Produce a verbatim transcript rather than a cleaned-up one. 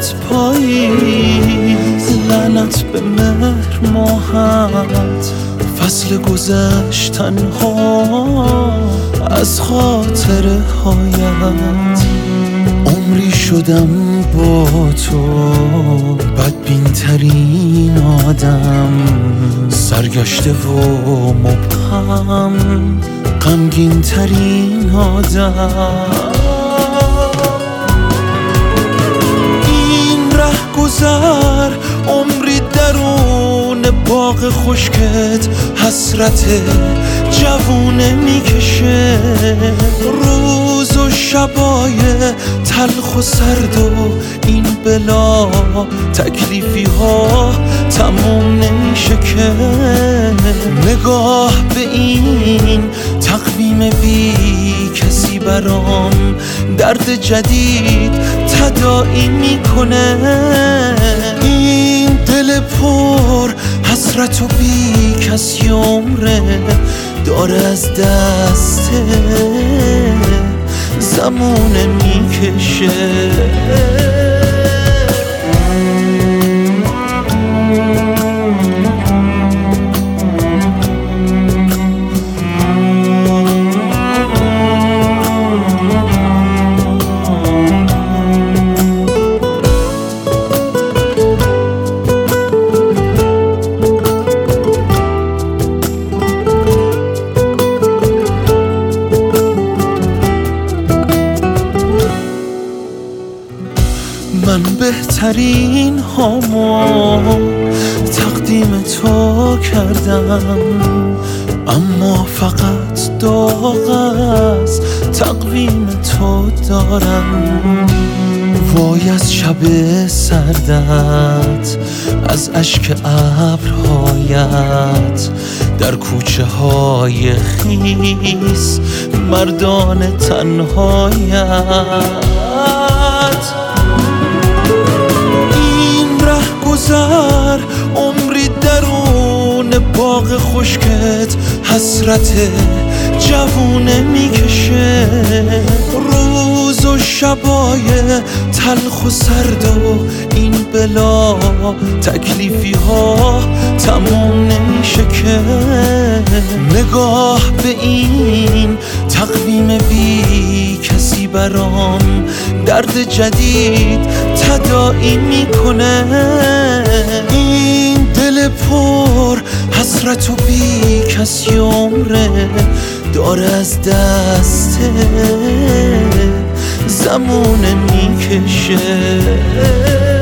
لعنت پاییز، لعنت به مهر ماهت، فصل گذشتن ها از خاطره هایت. عمری شدم با تو بدبین ترین آدم، سرگشته و مبهم غمگین ترین آدم. این ره گذر عمری درون باغ خشکت حسرت جوونه میکشه، روز و شبای تلخ و سرد و این بلا تکلیفی ها تموم نمیشه که. نگاه به این تقویم بی کسی برام درد جدید تداعی میکنه. این دل پر حسرت و بی کسی عمره داره از دست زمونه میکشه. من بهترین هامو تقدیم تو کردم، اما فقط داغ از تقویم تو دارم. وای از شب سردت، از اشک ابرهایت، در کوچه های خیس مردان تنهایت. گذر عمری درون باغ خشکت حسرت جوونه میکشه، روز و شبای تلخ و سرد و این بلا تکلیفی ها تموم نمیشه که. نگاه به این تقویم بی کسی برام درد جدید تداعی میکنه. این دل پر حسرت و بی کسی عمره داره از دست زمونه میکشه.